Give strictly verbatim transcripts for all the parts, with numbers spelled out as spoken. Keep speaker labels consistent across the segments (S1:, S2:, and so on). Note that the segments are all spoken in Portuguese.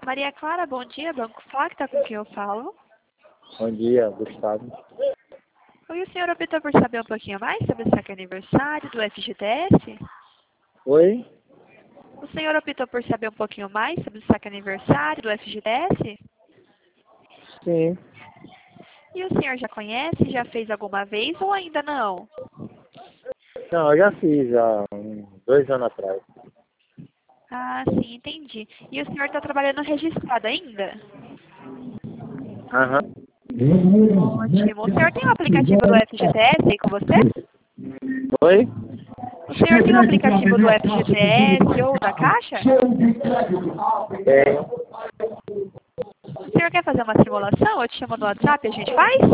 S1: Maria Clara, bom dia, Banco Facta, com quem eu falo?
S2: Bom dia, Gustavo.
S1: Oi, o senhor optou por saber um pouquinho mais sobre o saque aniversário do F G T S?
S2: Oi?
S1: O senhor optou por saber um pouquinho mais sobre o saque aniversário do F G T S?
S2: Sim.
S1: E o senhor já conhece, já fez alguma vez ou ainda não?
S2: Não, eu já fiz há uns dois anos atrás.
S1: Ah, sim, entendi. E o senhor está trabalhando registrado ainda?
S2: Aham.
S1: Ótimo. O senhor tem o aplicativo do F G T S aí com você?
S2: Oi?
S1: O senhor tem o aplicativo do F G T S ou da Caixa?
S2: É.
S1: O senhor quer fazer uma simulação? Eu te chamo no WhatsApp e a gente faz?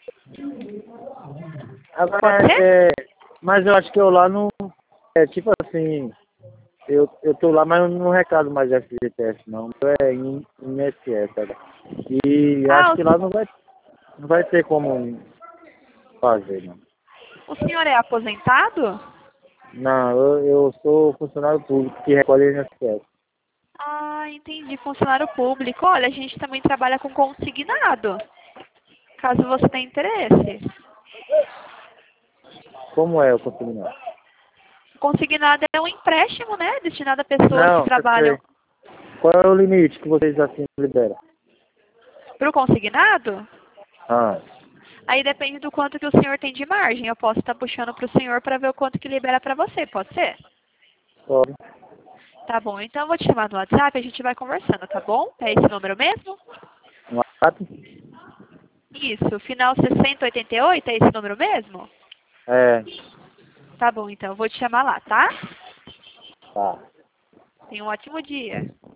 S1: Pode
S2: Agora,
S1: ser?
S2: é, mas eu acho que eu lá não... É tipo assim, eu, eu tô lá, mas eu não recado mais F G T S não. É em, em S S agora. E
S1: Ah,
S2: acho que lá não vai, não vai ter como fazer, não.
S1: o, o senhor é aposentado?
S2: Não, eu, eu sou funcionário público que recolhe I N S S.
S1: Ah, entendi. Funcionário público. Olha, a gente também trabalha com consignado. Caso você tenha interesse.
S2: Como é o consignado?
S1: Consignado é um empréstimo, né? Destinado a pessoas que
S2: Não, eu
S1: trabalham
S2: sei. Qual é o limite que vocês assim liberam?
S1: para o consignado.
S2: Ah,
S1: Aí depende do quanto que o senhor tem de margem. Eu posso estar puxando para o senhor para ver o quanto que libera para você. Pode ser?
S2: pode.
S1: Tá bom. Então eu vou te chamar no WhatsApp e a gente vai conversando, tá bom? É esse número mesmo?
S2: Um WhatsApp?
S1: Isso. Final sessenta oitenta e oito é esse número mesmo?
S2: É,
S1: Tá bom, então. Eu vou te chamar lá, tá?
S2: tá.
S1: Tenha um ótimo dia.